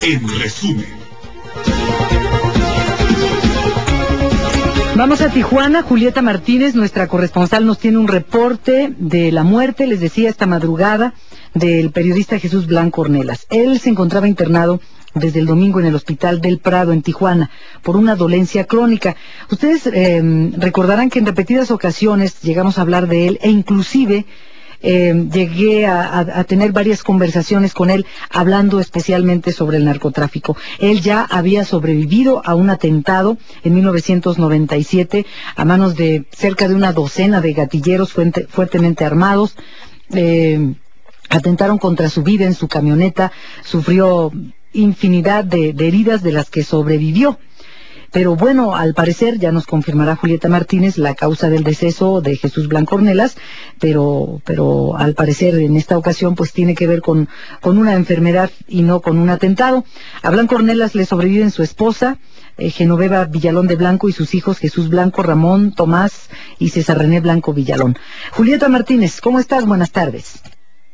En resumen. Vamos a Tijuana. Julieta Martínez, nuestra corresponsal, nos tiene un reporte de la muerte, les decía, esta madrugada, del periodista Jesús Blanco Ornelas. Él se encontraba internado desde el domingo en el Hospital del Prado, en Tijuana, por una dolencia crónica. Ustedes recordarán que en repetidas ocasiones llegamos a hablar de él, e inclusive llegué a tener varias conversaciones con él, hablando especialmente sobre el narcotráfico. Él ya había sobrevivido a un atentado en 1997 a manos de cerca de una docena de gatilleros fuertemente armados. Atentaron contra su vida en su camioneta, sufrió infinidad de heridas de las que sobrevivió. Pero bueno, al parecer, ya nos confirmará Julieta Martínez la causa del deceso de Jesús Blanco Ornelas, pero al parecer en esta ocasión pues tiene que ver con una enfermedad y no con un atentado. A Blanco Ornelas le sobreviven su esposa, Genoveva Villalón de Blanco, y sus hijos Jesús Blanco, Ramón, Tomás y César René Blanco Villalón. Julieta Martínez, ¿cómo estás? Buenas tardes.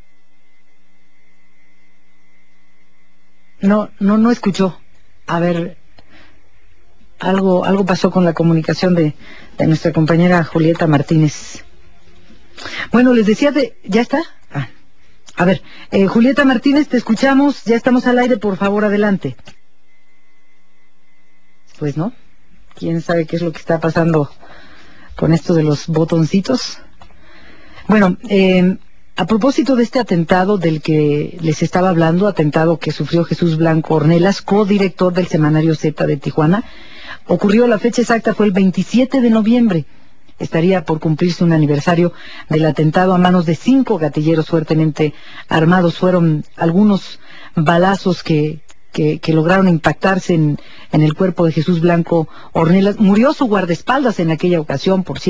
No escuchó. A ver, algo pasó con la comunicación de nuestra compañera Julieta Martínez. Bueno, les decía ¿ya está? A ver, Julieta Martínez, te escuchamos, ya estamos al aire, por favor, adelante. Pues no, quién sabe qué es lo que está pasando con esto de los botoncitos. Bueno, a propósito de este atentado del que les estaba hablando, atentado que sufrió Jesús Blanco Ornelas, codirector del semanario Z de Tijuana, ocurrió, la fecha exacta fue el 27 de noviembre. Estaría por cumplirse un aniversario del atentado a manos de 5 gatilleros fuertemente armados. Fueron algunos balazos que lograron impactarse en el cuerpo de Jesús Blanco Ornelas. Murió su guardaespaldas en aquella ocasión, por cierto.